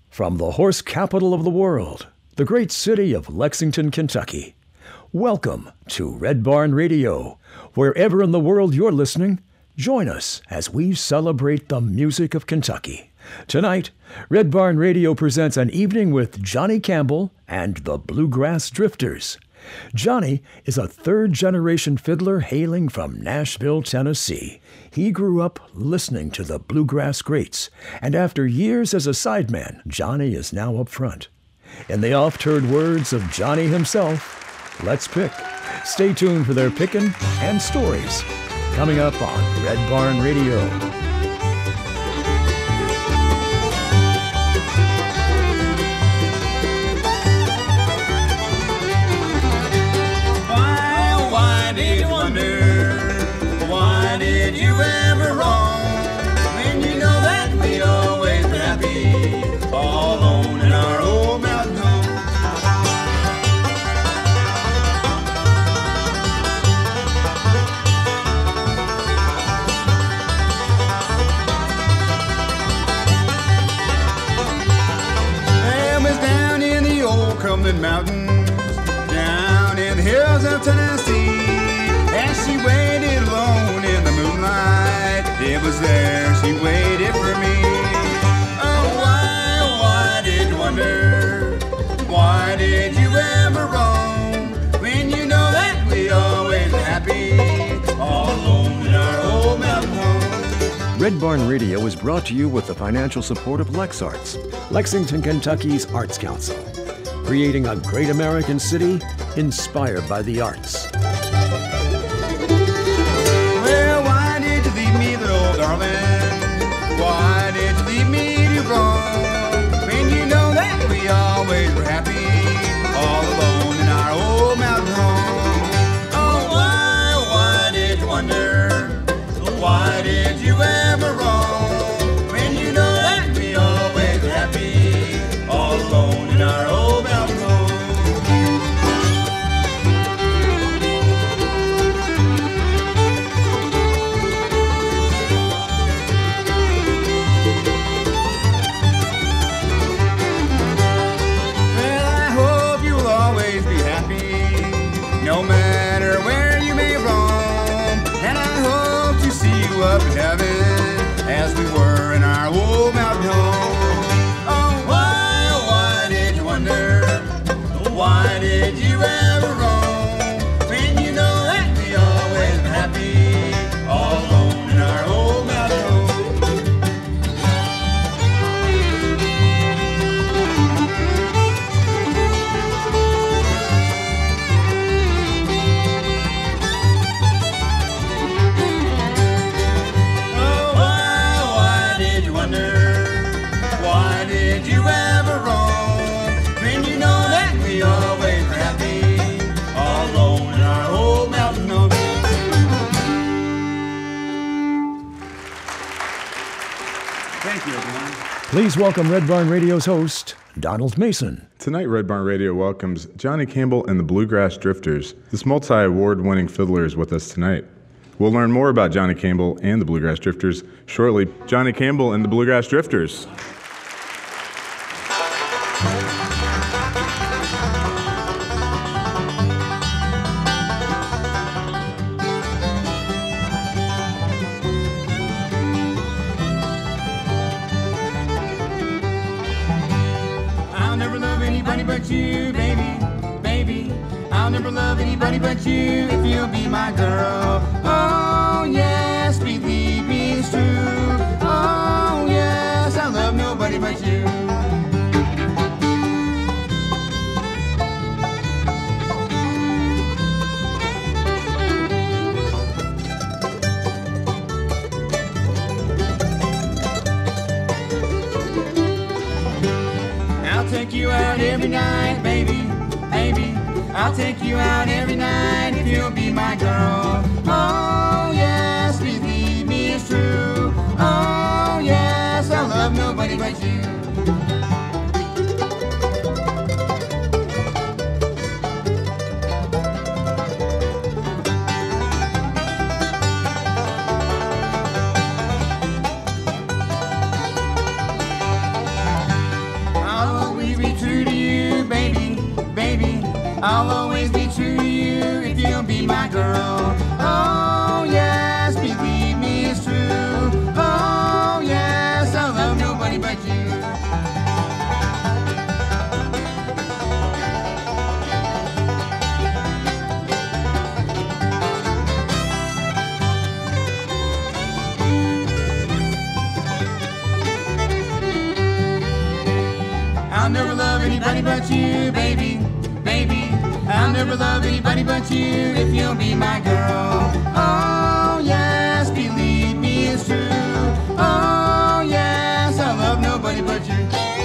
From the horse capital of the world, the great city of Lexington, Kentucky, welcome to Red Barn Radio. Wherever in the world you're listening, join us as we celebrate the music of Kentucky. Tonight, Red Barn Radio presents an evening with Johnny Campbell and the Bluegrass Drifters. Johnny is a third-generation fiddler hailing from Nashville, Tennessee. He grew up listening to the bluegrass greats, and after years as a sideman, Johnny is now up front. In the oft-heard words of Johnny himself, let's pick. Stay tuned for their pickin' and stories coming up on Red Barn Radio. Why did you wonder? Why did you ever wrong? When you know that we always were happy, all alone in our old mountain home. I was down in the old Cumberland Mountains, down in the hills of Tennessee. As she waited alone in the moonlight, it was there she waited for me. Oh, why did you wonder? Why did you ever roam? When you know that we always were happy, all alone in our old mountain home. Red Barn Radio is brought to you with the financial support of LexArts, Lexington, Kentucky's Arts Council, creating a great American city inspired by the arts. Well, why did you leave me, little darling? Why did you leave me to roam? When you know that we always were happy, all alone in our old mountain home. Oh, why did you wonder? Why did you ever roam? When you know that we always were happy, all alone in our old mountain home. No matter where you may roam, and I hope to see you up in heaven as we were in our old mountain home. Oh, why did you wonder? Why did you ever roam? When you know that we always been happy, all alone in our old mountain home. Why did you ever roam? When you know that we always were happy, all alone in our old mountain home. Thank you, everyone. Please welcome Red Barn Radio's host, Donald Mason. Tonight, Red Barn Radio welcomes Johnny Campbell and the Bluegrass Drifters. This multi-award-winning fiddler is with us tonight. We'll learn more about Johnny Campbell and the Bluegrass Drifters shortly. Johnny Campbell and the Bluegrass Drifters. I'll never love anybody but you, baby, baby. I'll never love anybody but you if you'll be my girl. Oh, yes, believe me, it's true. Oh, yes, I love nobody but you. I'll take you out every night, baby, baby. I'll take you out every night if you'll be my girl. Oh, yes, believe me, it's true. Oh, yes, I love nobody but you. I'll always be true to you if you'll be my girl. Oh yes, believe me, it's true. Oh yes, I'll love nobody but you. I'll never love anybody but you, baby, baby. I'll never love anybody but you if you'll be my girl. Oh yes, believe me, it's true. Oh yes, I'll love nobody but you.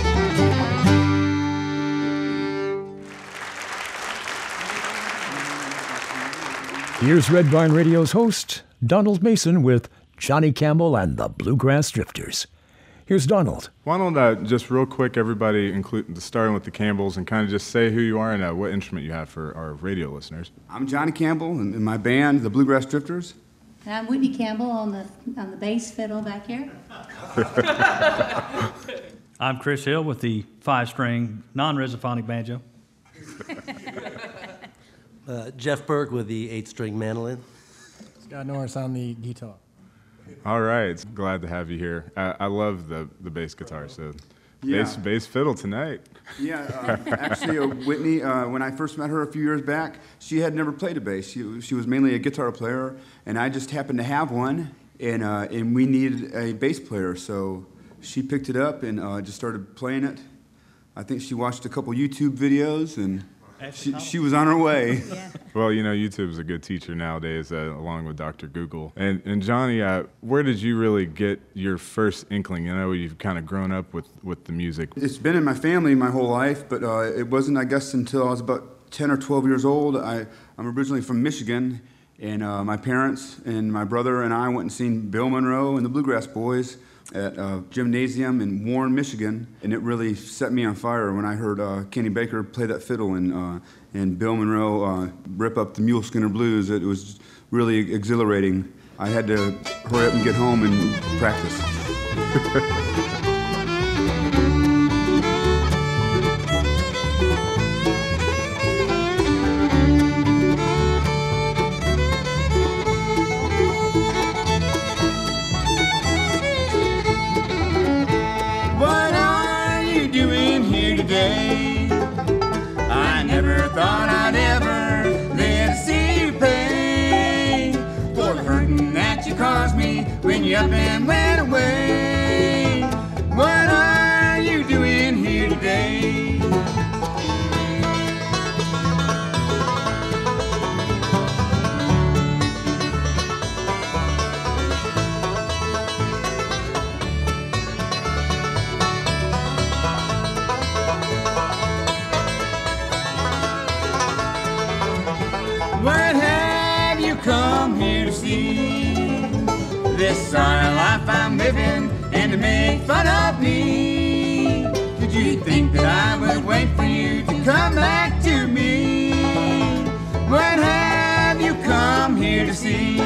Here's Red Barn Radio's host, Donald Mason, with Johnny Campbell and the Bluegrass Drifters. Here's Donald. Why don't just real quick, everybody, starting with the Campbells, and kind of just say who you are and what instrument you have for our radio listeners. I'm Johnny Campbell, and in my band, the Bluegrass Drifters. And I'm Whitney Campbell on the bass fiddle back here. I'm Chris Hill with the 5-string non-resophonic banjo. Jeff Burke with the 8-string mandolin. Scott Norris on the guitar. All right, glad to have you here. I love the bass guitar, so Yeah. bass fiddle tonight. Yeah, actually, Whitney, when I first met her a few years back, she had never played a bass. She was mainly a guitar player, and I just happened to have one, and we needed a bass player, so she picked it up and just started playing it. I think she watched a couple YouTube videos, and she was on her way. Yeah. Well, YouTube is a good teacher nowadays, along with Dr. Google. And Johnny, where did you really get your first inkling? I know you've kind of grown up with the music. It's been in my family my whole life, but it wasn't, I guess, until I was about 10 or 12 years old. I'm originally from Michigan, and my parents and my brother and I went and seen Bill Monroe and the Bluegrass Boys at a gymnasium in Warren, Michigan, and it really set me on fire when I heard Kenny Baker play that fiddle and Bill Monroe rip up the Mule Skinner Blues. It was really exhilarating. I had to hurry up and get home and practice. I never thought I'd ever live to see you pay for the hurting that you caused me when you up and went away. What are you doing here today? What have you come here to see? This sorry life I'm living and to make fun of me. Did you think that I would wait for you to come back to me? What have you come here to see?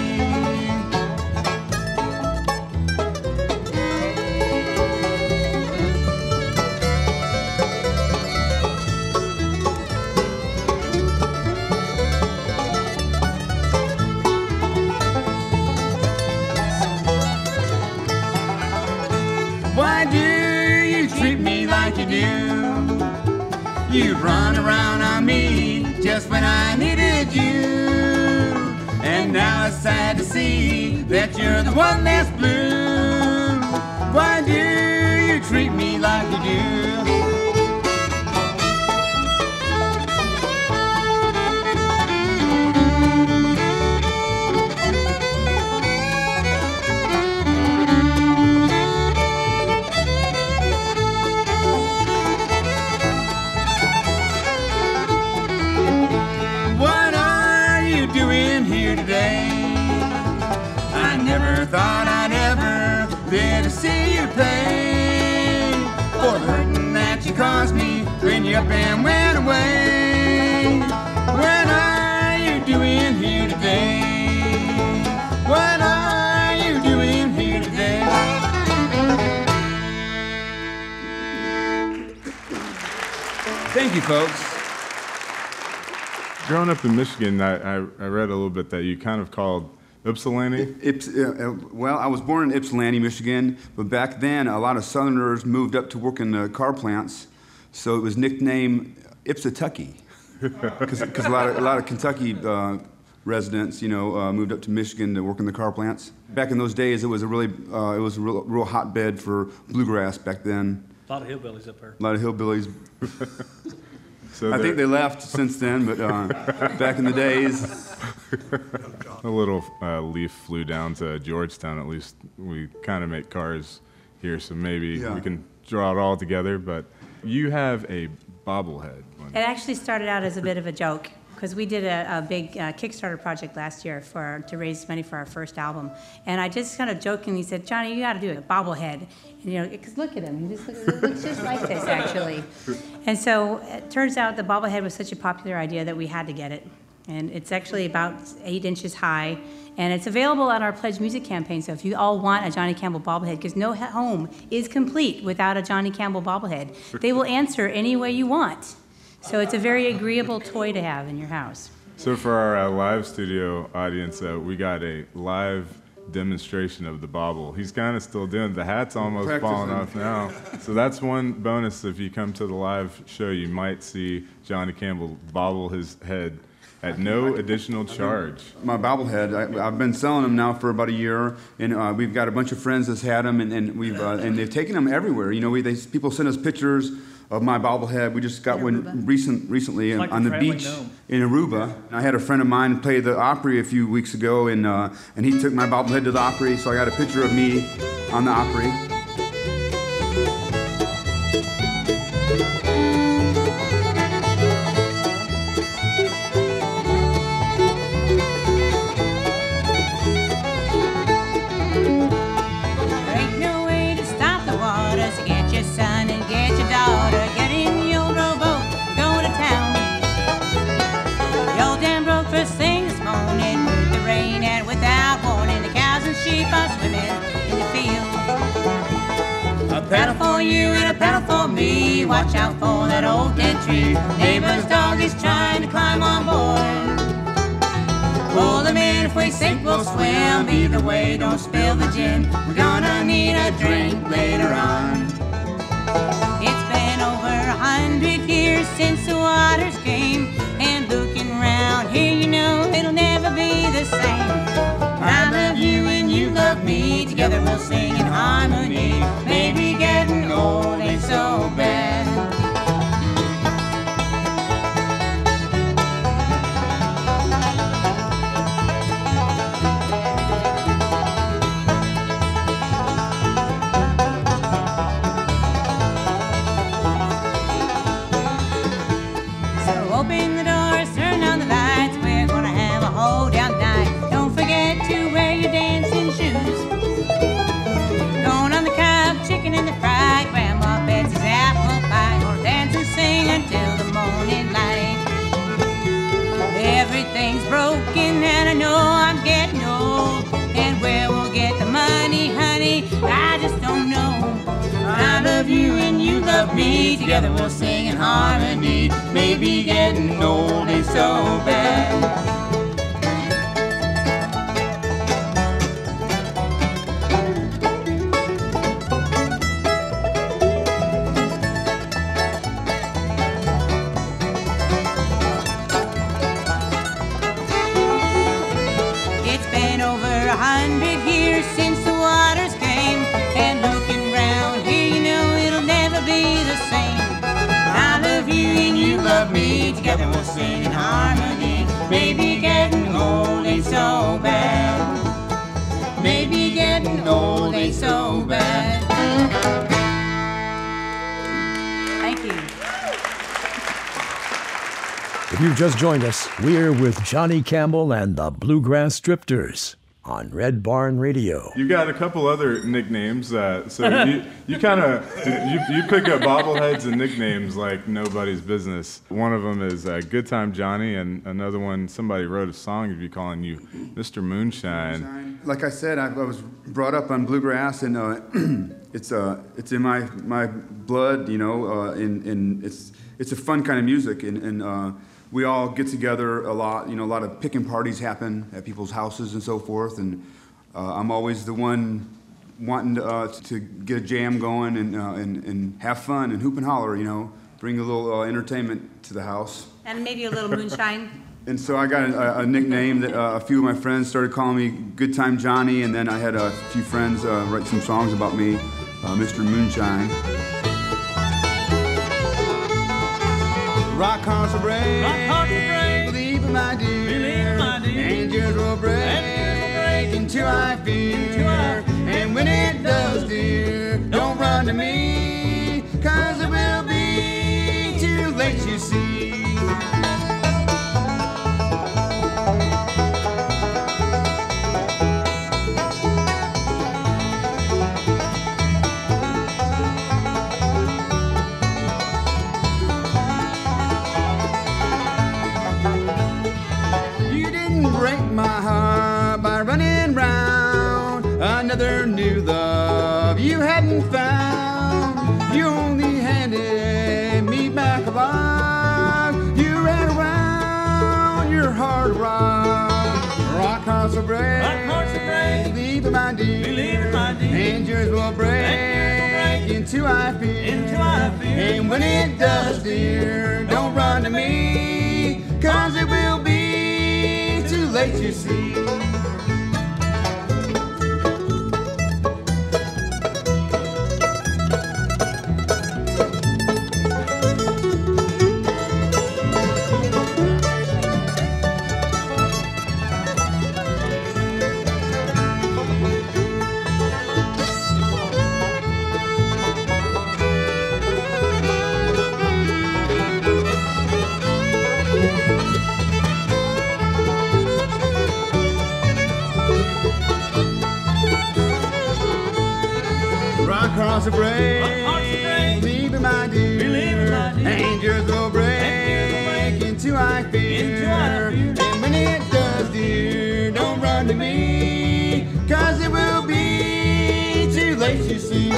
Why do you treat me like you do? You've run around on me just when I needed you. And now it's sad to see that you're the one that's blue. Why do you treat me like you do? I never thought I'd ever live to see you pay for the hurting that you caused me when you up and went away. What are you doing here today? What are you doing here today? Thank you, folks. Growing up in Michigan, I read a little bit that you kind of called Ypsilanti. Well, I was born in Ypsilanti, Michigan, but back then a lot of Southerners moved up to work in the car plants, so it was nicknamed Ypsitucky, because a lot of Kentucky residents, moved up to Michigan to work in the car plants. Back in those days, it was a real hotbed for bluegrass back then. A lot of hillbillies up there. A lot of hillbillies. So I think they left since then, but back in the days. A little leaf flew down to Georgetown. At least we kind of make cars here, so maybe we can draw it all together. But you have a bobblehead. It actually started out as a bit of a joke, because we did a big Kickstarter project last year to raise money for our first album. And I just kind of jokingly said, Johnny, you got to do a bobblehead. And, because look at him. It looks just like this, actually. And so it turns out the bobblehead was such a popular idea that we had to get it. And it's actually about 8 inches high. And it's available on our Pledge Music campaign. So if you all want a Johnny Campbell bobblehead, because no home is complete without a Johnny Campbell bobblehead, they will answer any way you want. So it's a very agreeable toy to have in your house. So for our live studio audience, we got a live demonstration of the bobble. He's kind of still doing it. The hat's almost falling off now. So that's one bonus. If you come to the live show, you might see Johnny Campbell bobble his head at no additional charge. My bobblehead, I've been selling them now for about a year, and we've got a bunch of friends that's had them, and they've taken them everywhere. People send us pictures of my bobblehead. We just got one recently like on the beach in Aruba. I had a friend of mine play the Opry a few weeks ago, and he took my bobblehead to the Opry, so I got a picture of me on the Opry. A paddle for you and a paddle for me. Watch out for that old dead tree. Neighbor's dog is trying to climb on board. Pull them in, if we sink we'll swim. Either way, don't spill the gin. We're gonna need a drink later on. It's been over 100 years since the waters came, and looking around here, it'll never be the same. I love you and you love me, together we'll sing in harmony. Maybe getting old ain't so bad. So open the doors, turn on the lights, we're gonna have a hold down night. Don't forget to wear your dancing shoes. Going on the cob, chicken and the fry, Grandma Betsy's apple pie. Gonna dance and sing until the morning light. Everything's broken and I know I'm getting old, and where we'll get the money, honey, I just don't know. I love you and you love me, together we'll sing in harmony. Maybe getting old ain't so bad. It's been over 100 years since the waters came, and looking round here, it'll never be the same. I love you and you love me, together we'll sing in harmony. Maybe getting old ain't so bad. Maybe getting old ain't so bad. Thank you. If you've just joined us, we're with Johnny Campbell and the Bluegrass Drifters on Red Barn Radio. You got a couple other nicknames, so you kind of you pick up bobbleheads and nicknames like nobody's business. One of them is Good Time Johnny, and another one, somebody wrote a song to be calling you Mr. Moonshine. Like I said, I was brought up on bluegrass, and it's in my blood, and it's a fun kind of music, and we all get together a lot. A lot of picking parties happen at people's houses and so forth, and I'm always the one wanting to get a jam going and have fun and hoop and holler, bring a little entertainment to the house. And maybe a little moonshine. And so I got a nickname that a few of my friends started calling me Good Time Johnny, and then I had a few friends write some songs about me, Mr. Moonshine. Rock hearts will break, believe in my dear, angels will break into I fear, and when it does, dear, don't run to me, 'cause it will be too late, you see. Another new love you hadn't found. You only handed me back a love. You ran around your heart rock. Rock hearts will break, believe in my dear, angels will break into I fear, and when it does, dear, don't run to me, 'cause it will be too late, you see. Across the break, believe in my dear, angels will break into I fear, and when it does, dear, don't run to me, 'cause it will be too late, you see.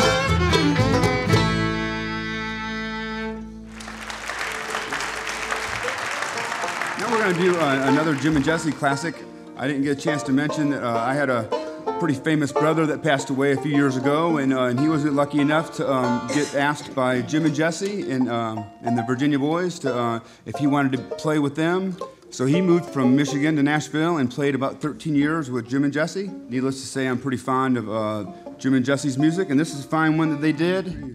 Now we're going to do another Jim and Jesse classic. I didn't get a chance to mention that I had a pretty famous brother that passed away a few years ago, and he was lucky enough to get asked by Jim and Jesse and the Virginia Boys to if he wanted to play with them. So he moved from Michigan to Nashville and played about 13 years with Jim and Jesse. Needless to say, I'm pretty fond of Jim and Jesse's music, and this is a fine one that they did.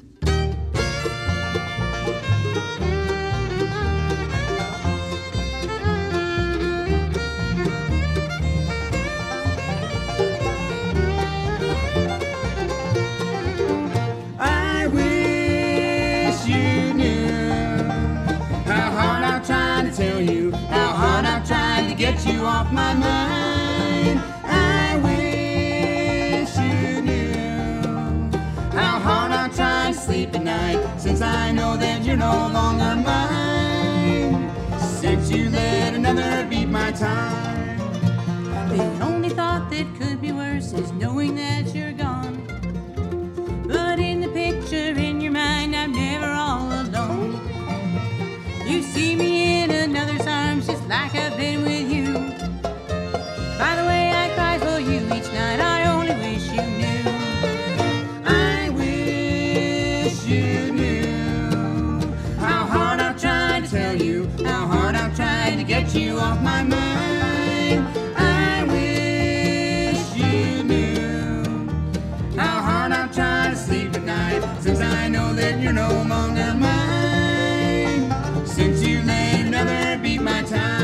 Get you off my mind. I wish you knew how hard I try to sleep at night, since I know that you're no longer mine. Since you let another beat my time. The only thought that could be worse is knowing that you're gone. But in the picture in your mind, I'm never all alone. You see me in another's arms, just like I've been with you. By the way I cry for you each night, I only wish you knew. I wish you knew how hard I've tried to tell you, how hard I've tried to get you off my mind. I wish you knew how hard I've tried to sleep at night, since I know that you're no longer mine. Since you let another beat my time.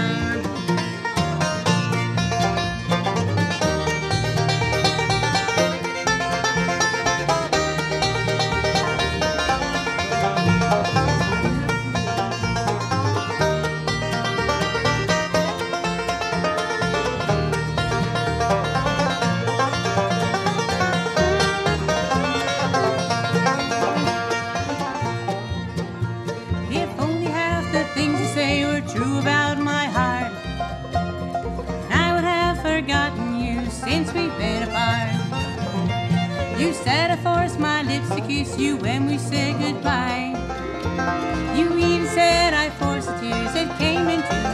You said I forced my lips to kiss you when we said goodbye. You even said I forced the tears that came into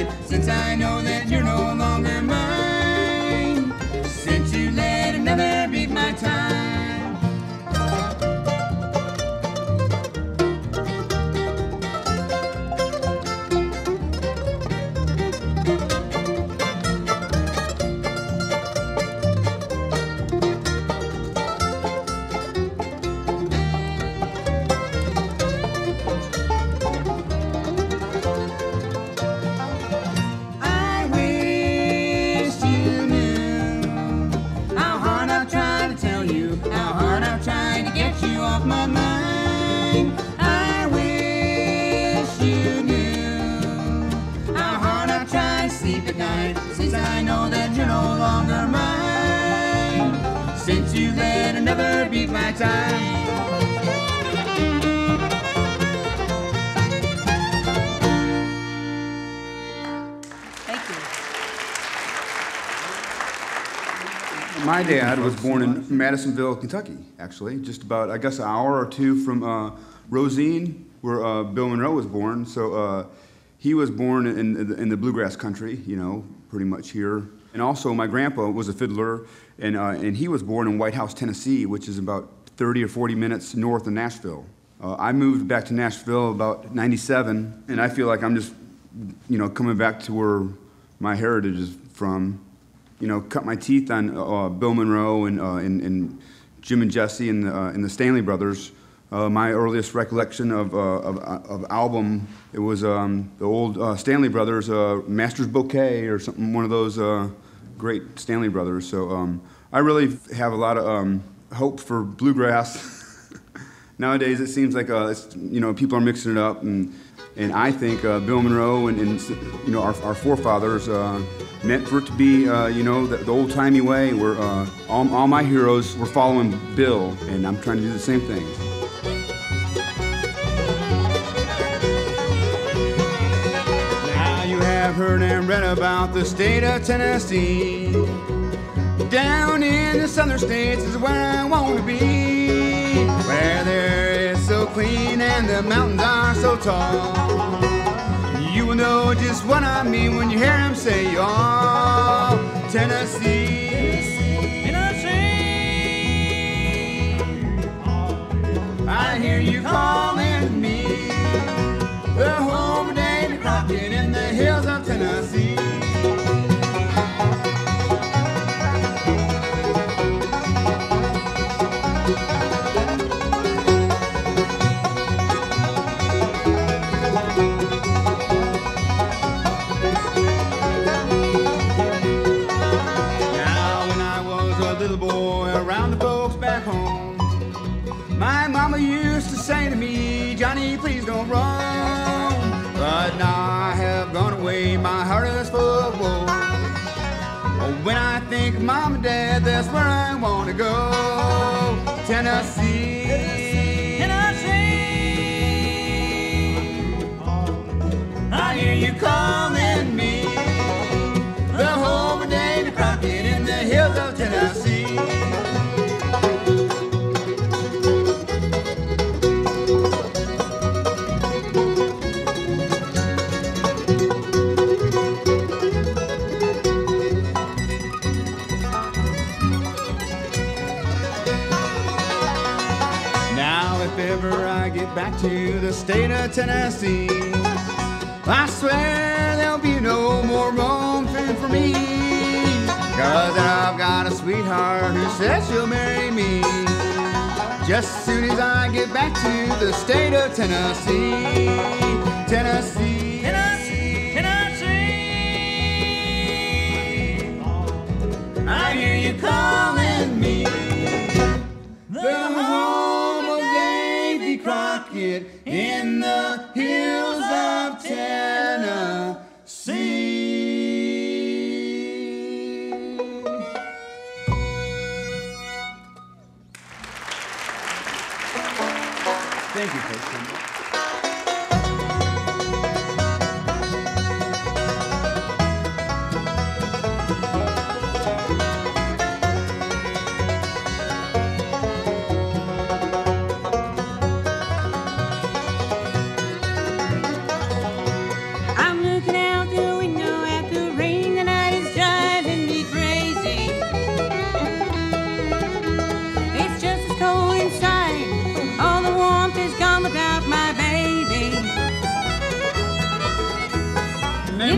night, since I know that you're no longer mine, since you let another beat my time. My mind, I wish you knew how hard I try to sleep at night, since I know that you're no longer mine, since you let another beat my time. My dad was born in Madisonville, Kentucky, actually, just about, I guess, an hour or two from Rosine, where Bill Monroe was born. So he was born in the bluegrass country, you know, pretty much here. And also, my grandpa was a fiddler, and he was born in White House, Tennessee, which is about 30 or 40 minutes north of Nashville. I moved back to Nashville about '97, and I feel like I'm just, you know, coming back to where my heritage is from. You know, cut my teeth on Bill Monroe and Jim and Jesse and the Stanley Brothers. My earliest recollection of album, it was the old Stanley Brothers, Master's Bouquet or something, one of those great Stanley Brothers. So I really have a lot of hope for bluegrass. Nowadays it seems like you know, people are mixing it up, and I think Bill Monroe and you know, our forefathers meant for it to be, you know, the old-timey way, where all my heroes were following Bill, and I'm trying to do the same thing. Now you have heard and read about the state of Tennessee. Down in the southern states is where I want to be, where there is so clean and the mountains are so tall. You will know just what I mean when you hear him say, oh, Tennessee, Tennessee. I hear you calling me, the home of Davy Crockett in the hills of Tennessee. My mama used to say to me, Johnny, please don't run. But now I have gone away, my heart is full of woe. When I think of mom and dad, that's where I want to go. Tennessee, Tennessee. I hear you calling me, the home of Davy Crockett in the hills of Tennessee. Back to the state of Tennessee, I swear there'll be no more roaming for me, 'cause I've got a sweetheart who says she'll marry me. Just as soon as I get back to the state of Tennessee, Tennessee, Tennessee, Tennessee. I hear you calling me, the home of Davy Crockett in the hills of Tennessee. Thank you, folks. I'm looking out the window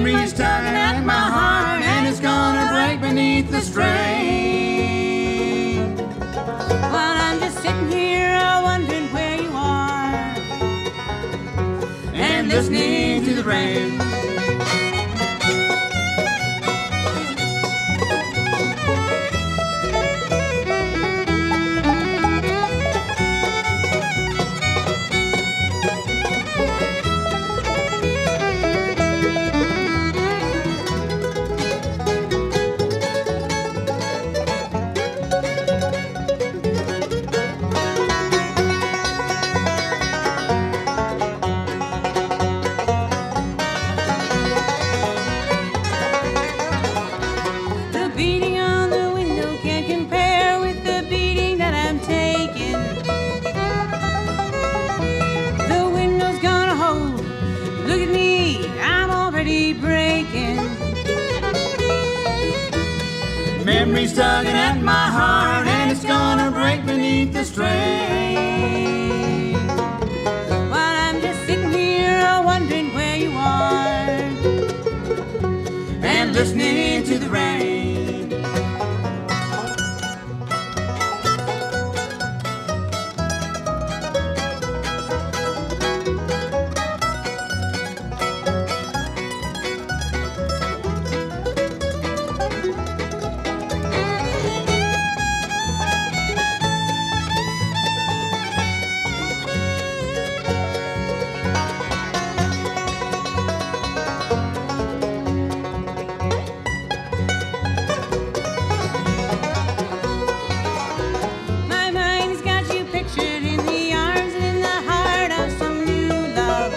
Memories tugging at my heart, and it's gonna break beneath the strain. While I'm just sitting here wondering where you are, And listening to the rain. the beating on the window can't compare with the beating that I'm taking. The window's gonna hold. Look at me, I'm already breaking. Memories tugging at my heart, and it's gonna break beneath the strain. While I'm just sitting here wondering where you are, And listening to the rain. my mind's got you pictured in the arms and in the heart of some new love.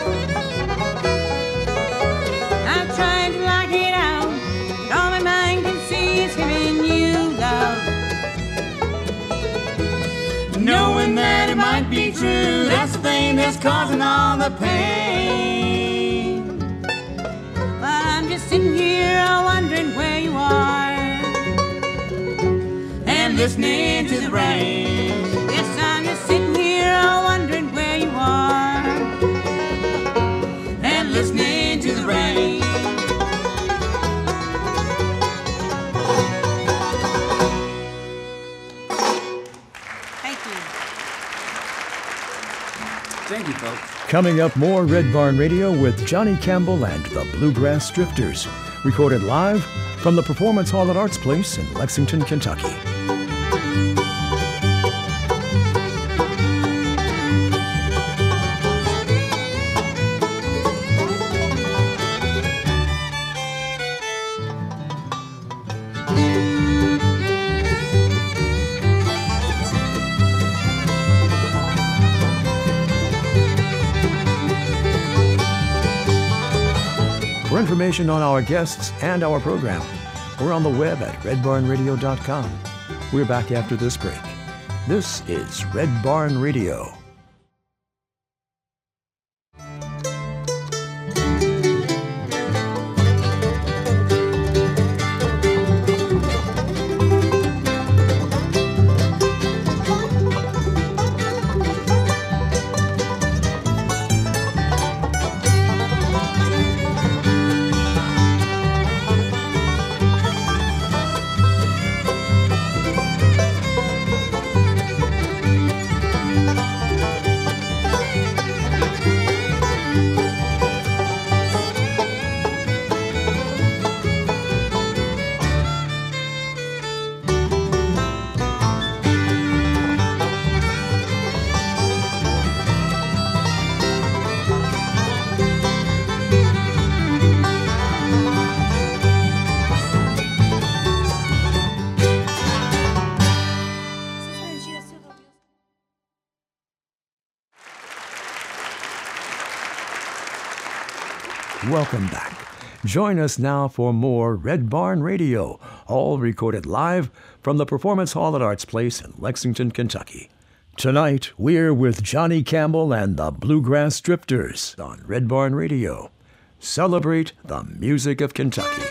I'm trying to lock it out, but all my mind can see is giving you love. Knowing that it might be true, that's the thing that's causing all the pain. While I'm just sitting here wondering where you are, And listening to the rain. yes, I'm just sitting here wondering where you are, And listening to the rain. Thank you. Thank you, folks. Coming up, more Red Barn Radio with Johnny Campbell and the Bluegrass Drifters, recorded live from the Performance Hall at Arts Place in Lexington, Kentucky. For information on our guests and our program, we're on the web at redbarnradio.com. We're back after this break. This is Red Barn Radio. Welcome back. Join us now for more Red Barn Radio, all recorded live from the Performance Hall at Arts Place in Lexington, Kentucky. Tonight, we're with Johnny Campbell and the Bluegrass Drifters on Red Barn Radio. Celebrate the music of Kentucky.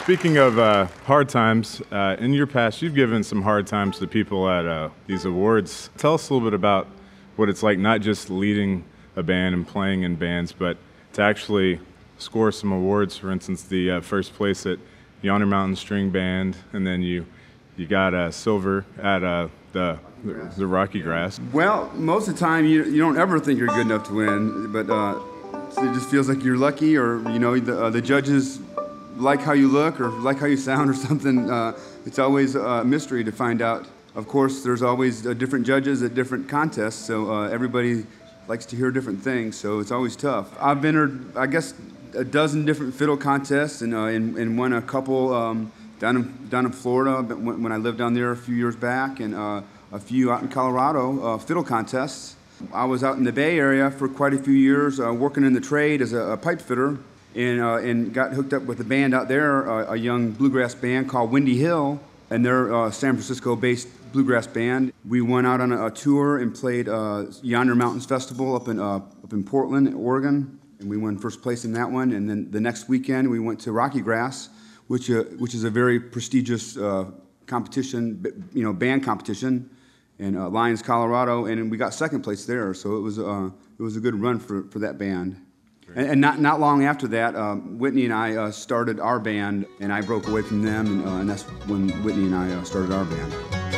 Speaking of hard times, in your past, you've given some hard times to people at these awards. Tell us a little bit about what it's like, not just leading a band and playing in bands, but to actually score some awards. For instance, the first place at Yonder Mountain String Band, and then you got silver at the Rocky Grass. Well, most of the time you don't ever think you're good enough to win, but it just feels like you're lucky, or the judges like how you look or like how you sound or something. It's always a mystery to find out. Of course, there's always different judges at different contests, so everybody likes to hear different things, so it's always tough. I've entered, I guess, a dozen different fiddle contests and won a couple down in Florida when I lived down there a few years back, and a few out in Colorado fiddle contests. I was out in the Bay Area for quite a few years working in the trade as a pipe fitter, and got hooked up with a band out there, a young bluegrass band called Windy Hill, and they're a San Francisco-based bluegrass band. We went out on a tour and played Yonder Mountains Festival up in Portland, Oregon, and we won first place in that one. And then the next weekend we went to Rocky Grass, which is a very prestigious competition, band competition in Lyons, Colorado, and we got second place there. So it was a good run for that band. And not long after that, Whitney and I started our band, and I broke away from them, and that's when Whitney and I started our band.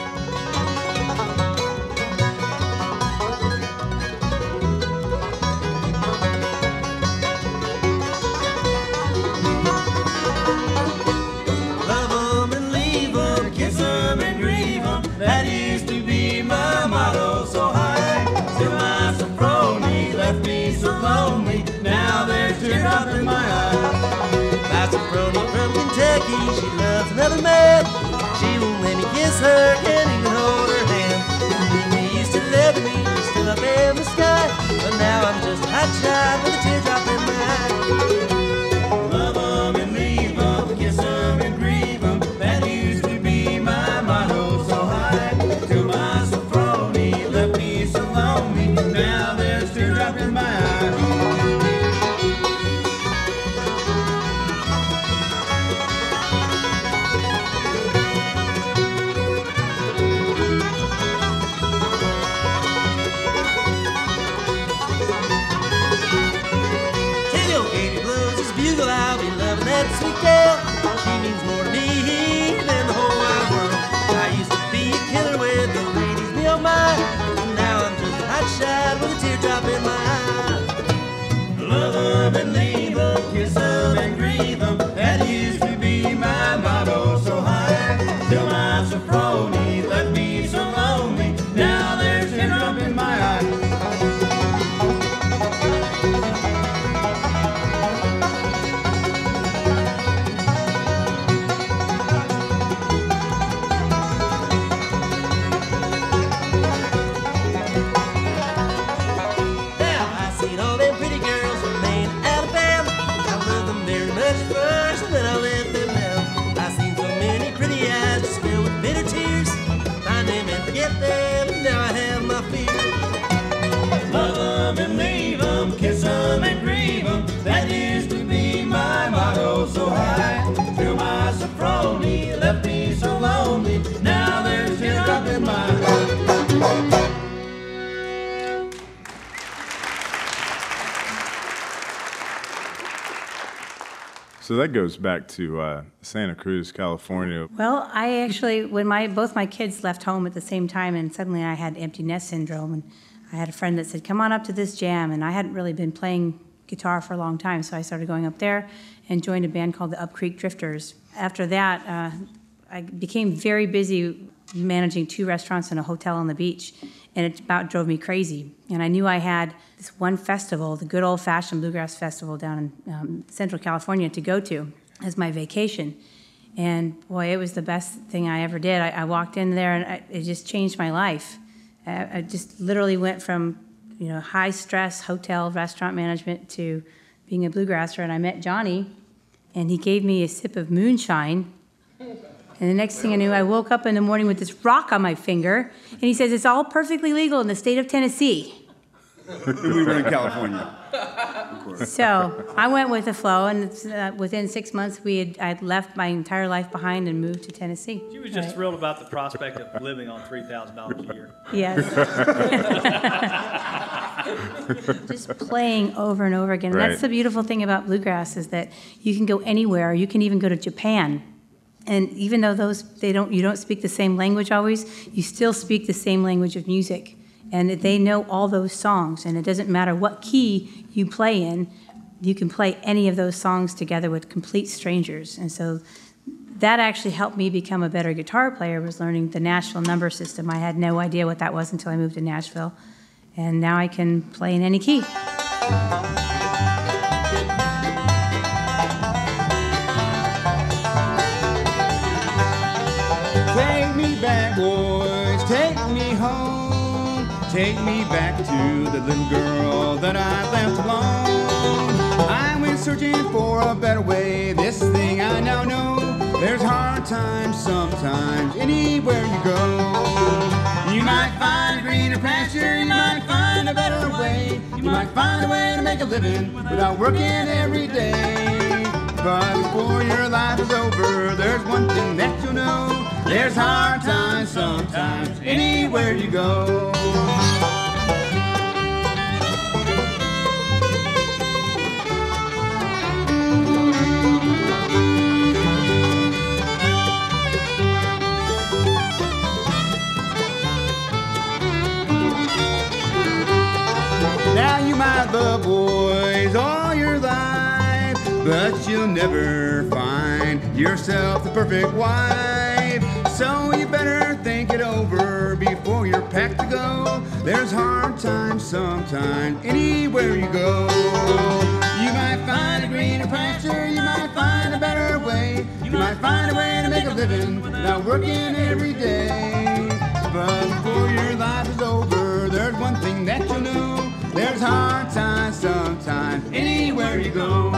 Love 'em and leave 'em, kiss 'em and grieve 'em. That used to be my motto, so high. Till my soproni left me so lonely. Now there's teardrop in my eye. My soproni from Kentucky, she loves another man. She won't let me kiss her, can't even hold her hand. When we used to love me, still up in the sky. But now I'm just a hot shot with a teardrop in my eye. Love 'em and leave 'em, kiss 'em and grieve 'em. That used to be my motto, so high. Till my soproni left me so lonely. Now there's teardrop in my eye. I'll be loving that sweet gal. She means more to me than the whole wide world. I used to be a killer with the ladies be on mine. Now I'm just a hot shot with a teardrop in my eye. Love 'em and leave 'em, kiss 'em and grieve 'em. That used to be my motto, so high. Till my soproni left me so lonely. Now there's a teardrop in my eye. Kiss 'em and grieve 'em. That used to be my motto, so high. Till my soproni left me so lonely. Now there's a teardrop in my eye. So that goes back to Santa Cruz, California. Well, I actually, when both my kids left home at the same time, and suddenly I had empty nest syndrome, and I had a friend that said, come on up to this jam, and I hadn't really been playing guitar for a long time, so I started going up there and joined a band called the Up Creek Drifters. After that, I became very busy managing 2 restaurants and a hotel on the beach, and it about drove me crazy. And I knew I had this one festival, the good old-fashioned Bluegrass Festival down in Central California to go to as my vacation. And boy, it was the best thing I ever did. I walked in there, and it just changed my life. I just literally went from, high-stress hotel restaurant management to being a bluegrasser, and I met Johnny, and he gave me a sip of moonshine. And the next thing I knew, I woke up in the morning with this rock on my finger, and he says, it's all perfectly legal in the state of Tennessee. We were in California. So I went with the flow, and within 6 months, I'd left my entire life behind and moved to Tennessee. She was just thrilled about the prospect of living on $3,000 a year. Yes. Just playing over and over again. And Right. that's the beautiful thing about bluegrass is that you can go anywhere. You can even go to Japan. And even though you don't speak the same language always, you still speak the same language of music. And they know all those songs, and it doesn't matter what key you play in, you can play any of those songs together with complete strangers. And so that actually helped me become a better guitar player, was learning the Nashville number system. I had no idea what that was until I moved to Nashville. And now I can play in any key. Take me back, boys, take me home. Take me back to the little girl that I left alone. I went searching for a better way. This thing I now know. There's hard times sometimes anywhere you go. You might find a greener pasture, you might find a better way. You might find a way to make a living without working every day. But before your life is over, there's one thing that you'll know. There's hard times sometimes anywhere you go. Now you might love boys all your life, but you'll never find yourself the perfect wife. So you better think it over before you're packed to go. There's hard times sometimes anywhere you go. You might find a greener pasture, you might find a better way. You might find a way to make a living without working every day. But before your life is over, there's one thing that you'll know. There's hard times sometimes anywhere you go.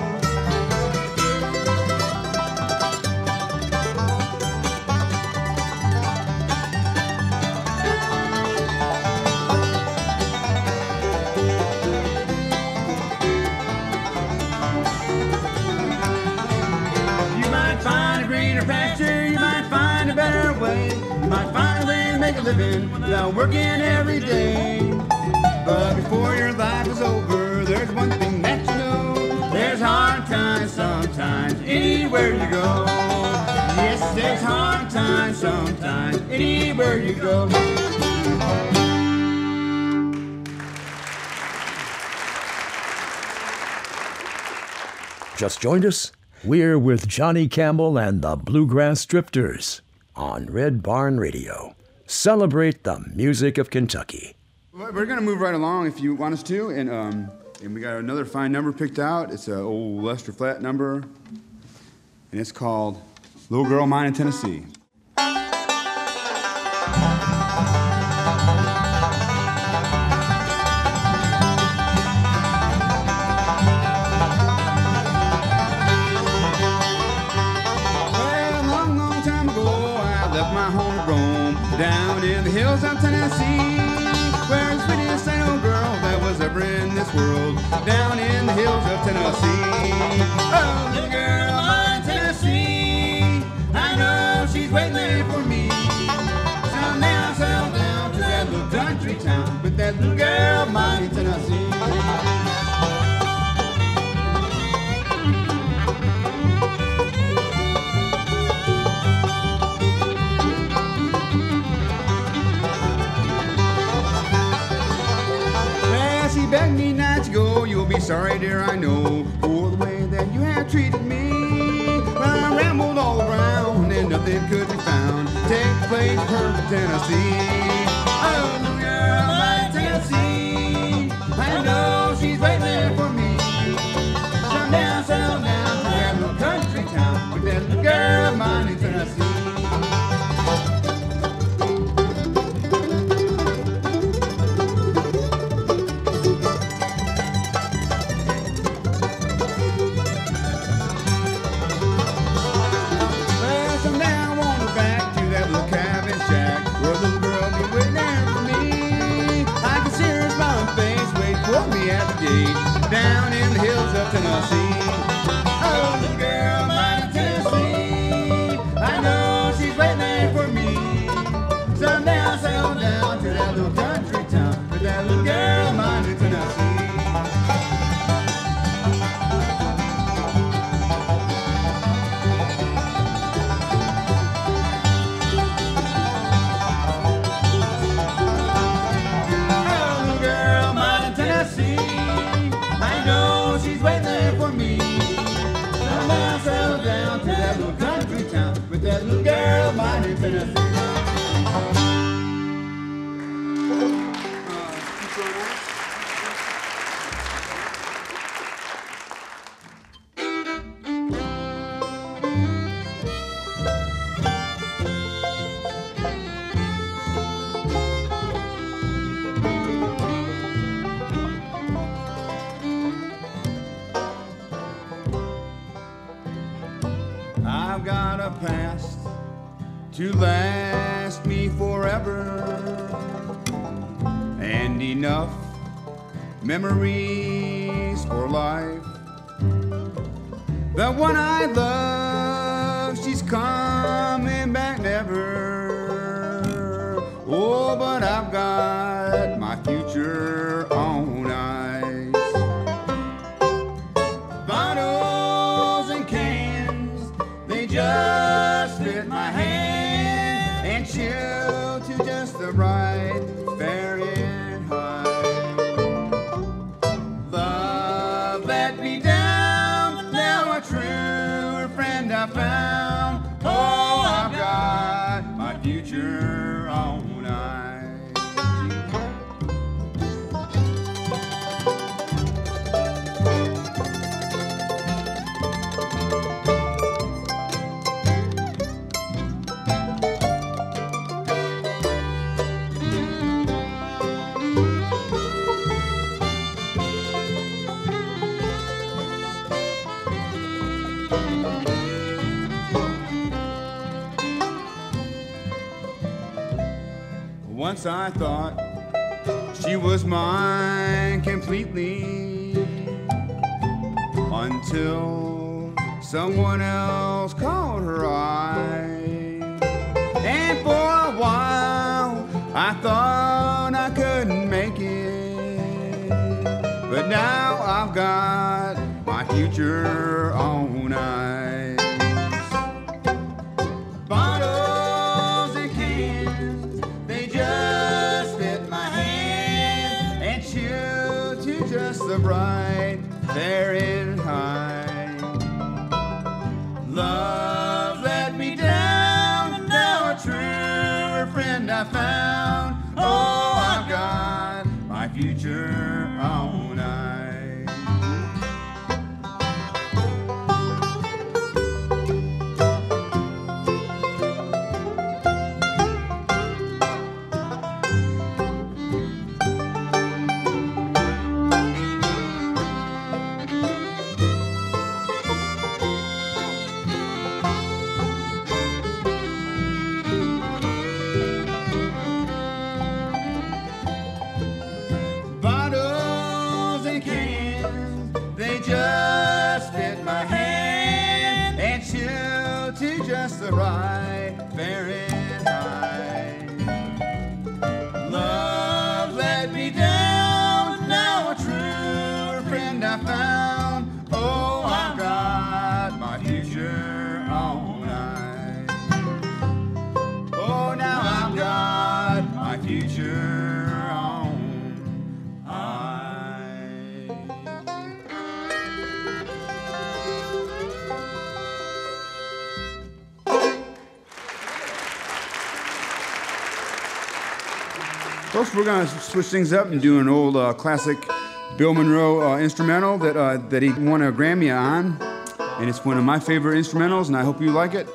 You might find a greener pasture, you might find a better way. You might find a way to make a living without working every day. But before your life is over, there's one thing that you know. There's hard times sometimes anywhere you go. Yes, there's hard times sometimes anywhere you go. Just joined us? We're with Johnny Campbell and the Bluegrass Drifters on Red Barn Radio. Celebrate the music of Kentucky. We're going to move right along if you want us to, and we got another fine number picked out. It's an old Lester Flatt number, and it's called Little Girl of Mine in Tennessee. Well, a long, long time ago, I left my home to roam down in the hills of Tennessee. Where's the sweetest little girl that was ever in this world? Down in the hills of Tennessee. Oh, little girl of mine, Tennessee. I know she's waiting there for me. So now settle down to that little country town with that little girl of mine in Tennessee. Begged me not to go, you'll be sorry, dear, I know, for the way that you have treated me. Well, I rambled all around and nothing could be found. Take the place, perfect Tennessee. Oh, little girl of mine, Tennessee. I know she's waiting there for me. Settle down to that little country town with that little girl of mine in Tennessee. At the gate. down in the hills of Tennessee. Oh, little girl mine in Tennessee, I know she's waiting there for me. Sundown, sail down to that little country town with that little girl mine in Tennessee. That little girl mine in Tennessee. I've got a past to last me forever, and enough memories for life. The one I love, she's coming back never. Oh, but I've got my future on ice. Bottles and cans, they just fit my hand and chill to just the right Fahrenheit. Love let me down, now a true friend I found. Oh, I've got my future on ice. Once I thought she was mine completely, until someone else caught her eye. And for a while I thought I couldn't make it, but now I've got my future on ice. Bottles and cans, they just fit my hand and chill to just the right Fahrenheit. Love let me down, now a truer friend I found. Oh, I've got my future on ice. Bottles and cans, they just fit my hand and chill to just the right Fahrenheit. Love let me down, now a true friend I found. Oh, I've got my future on ice. Oh, now I've got my future on ice. Folks, we're going to switch things up and do an old classic Bill Monroe instrumental that he won a Grammy on, and it's one of my favorite instrumentals, and I hope you like it.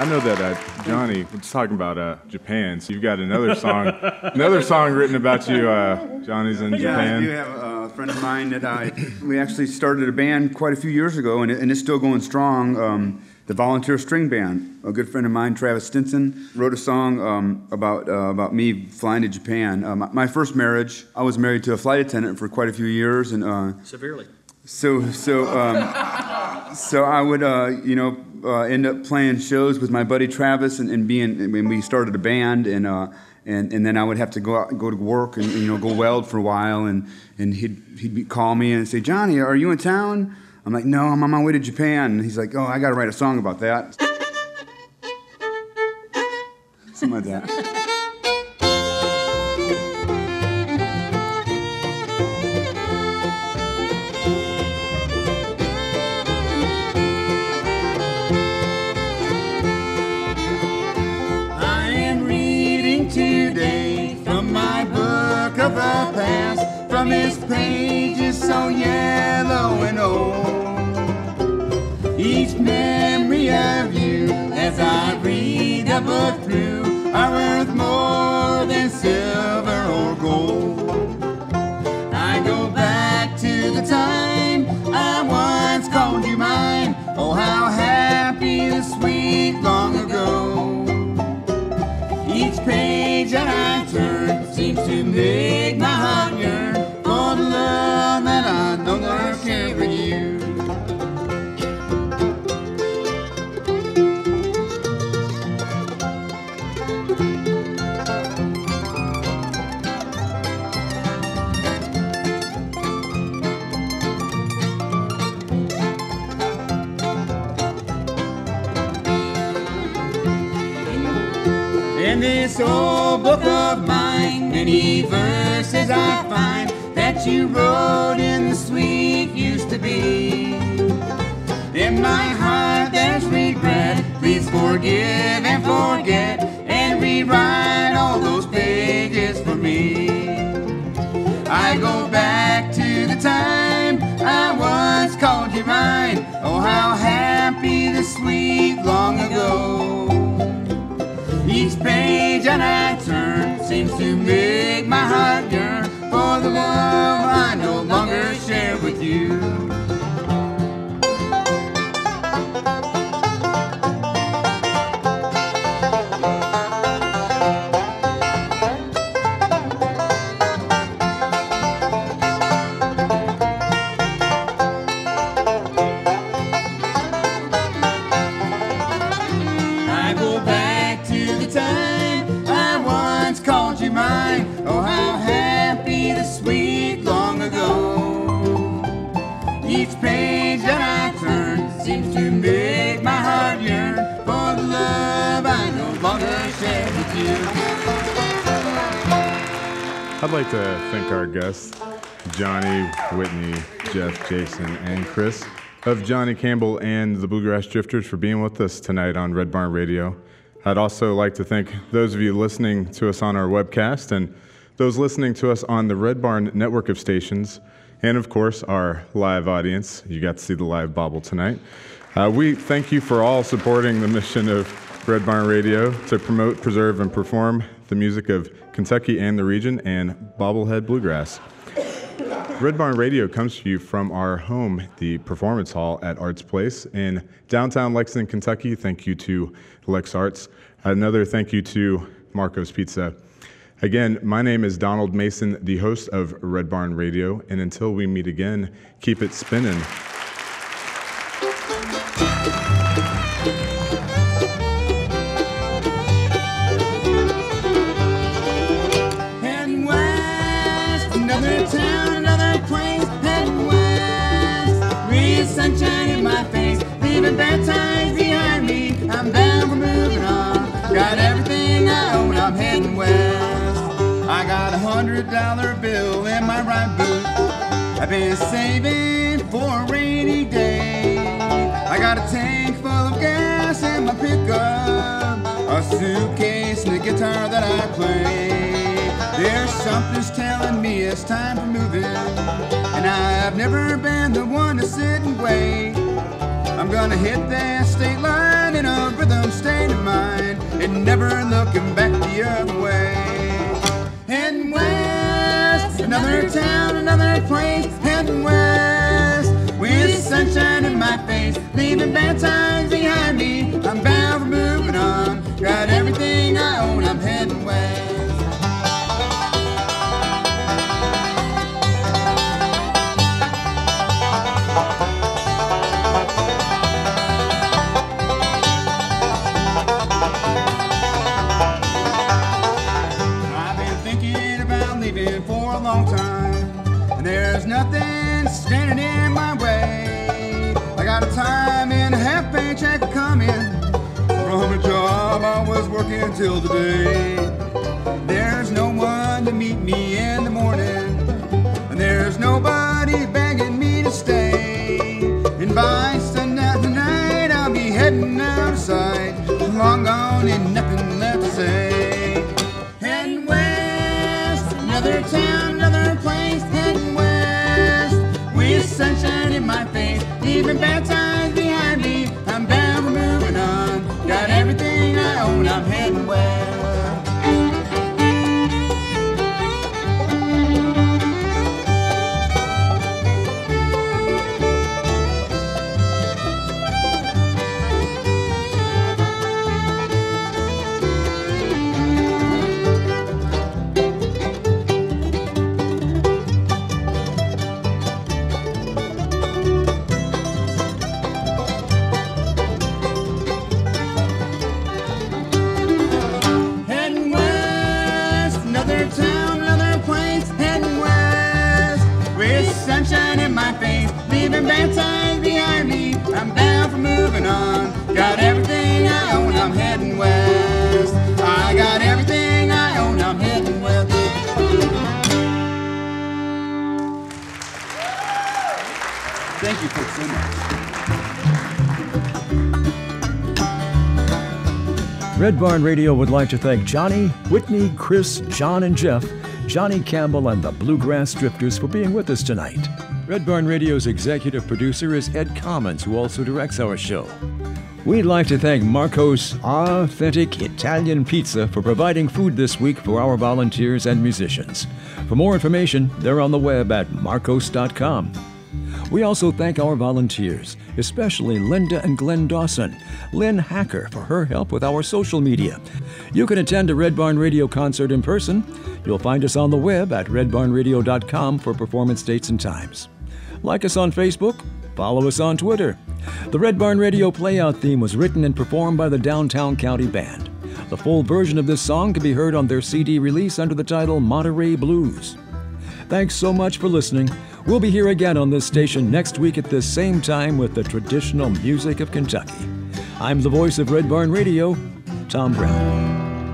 I know that Johnny was talking about Japan, so you've got another song written about you. Johnny's in Japan. I do have a friend of mine that we actually started a band quite a few years ago, and it's still going strong. The Volunteer String Band. A good friend of mine, Travis Stinson, wrote a song about me flying to Japan. My first marriage, I was married to a flight attendant for quite a few years, and Severely. So I would end up playing shows with my buddy Travis, and we started a band, and then I would have to go to work and go weld for a while, and he'd call me and say, "Johnny, are you in town?" I'm like, "No, I'm on my way to Japan." And he's like, "Oh, I got to write a song about that." Something like that. I am reading today from my book of the past, from its pages so yellow and old. Each memory of you as I read the book through are worth more than silver or gold. I go back to the time I once called you mine. Oh, how happy the sweet long ago. Each page that I turn seems to make my heart yearn for the love that I no longer share with you. In this old book of mine, many verses I find that you wrote in the sweet used to be. In my heart there's regret, please forgive and forget, and rewrite all those pages for me. I go back to the time I once called you mine. Oh, how happy the sweet long ago. Each page that I turn seems to make my heart yearn for the love I no longer share with you. I go back to the time I once called you mine. Oh, how happy the sweet long ago. Each page that I turn seems to make my heart yearn for the love I no longer share with you. I'd like to thank our guests, Johnny, Whitney, Jeff, Jason, and Chris of Johnny Campbell and the Bluegrass Drifters for being with us tonight on Red Barn Radio. I'd also like to thank those of you listening to us on our webcast and those listening to us on the Red Barn network of stations, and of course our live audience. You got to see the live bobble tonight. We thank you for all supporting the mission of Red Barn Radio to promote, preserve, and perform the music of Kentucky and the region and bobblehead bluegrass. Red Barn Radio comes to you from our home, the Performance Hall at Arts Place in downtown Lexington, Kentucky. Thank you to Lex Arts. Another thank you to Marco's Pizza. Again, my name is Donald Mason, the host of Red Barn Radio, and until we meet again, keep it spinning. Heading west, another town, another place. Heading west, with sunshine in my face, leaving bad times behind me. I'm bound for moving on. Got everything I own. I'm heading west. I got $100 bill in my right boot. I've been saving for a rainy day. I got a tank full of gas in my pickup, a suitcase and a guitar that I play. There's something's telling me it's time for moving, and I've never been the one to sit and wait. I'm gonna hit that state line in a rhythm state of mind and never looking back the other way. Heading west, another town, another place. Heading west, with sunshine in my face, leaving bad times behind me. I'm bound for moving on, got everything I own, I'm heading west. For a long time, and there's nothing standing in my way. I got a time and a half paycheck coming from a job I was working till today. There's no one to meet me in the morning, and there's nobody begging me to stay. And by sundown tonight I'll be heading out of sight, long gone and nothing left to say. Heading west, another town, another place, heading west, with sunshine in my face, leaving bad times behind me. I'm bound for moving on, got everything I own, I'm heading west. Sunshine in my face, leaving bad times behind me. I'm bound for moving on, got everything I own, I'm heading west. I got everything I own, I'm heading west. Thank you folks so much. Red Barn Radio would like to thank Johnny, Whitney, Chris, John, and Jeff, Johnny Campbell, and the Bluegrass Drifters for being with us tonight. Red Barn Radio's executive producer is Ed Commons, who also directs our show. We'd like to thank Marco's Authentic Italian Pizza for providing food this week for our volunteers and musicians. For more information, they're on the web at marcos.com. We also thank our volunteers, especially Linda and Glenn Dawson, Lynn Hacker for her help with our social media. You can attend a Red Barn Radio concert in person. You'll find us on the web at redbarnradio.com for performance dates and times. Like us on Facebook, follow us on Twitter. The Red Barn Radio Playout theme was written and performed by the Downtown County Band. The full version of this song can be heard on their CD release under the title Monterey Blues. Thanks so much for listening. We'll be here again on this station next week at this same time with the traditional music of Kentucky. I'm the voice of Red Barn Radio, Tom Brown.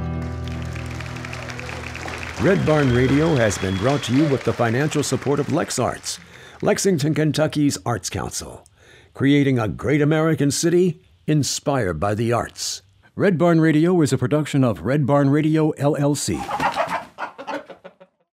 Red Barn Radio has been brought to you with the financial support of LexArts, Lexington, Kentucky's Arts Council, creating a great American city inspired by the arts. Red Barn Radio is a production of Red Barn Radio, LLC.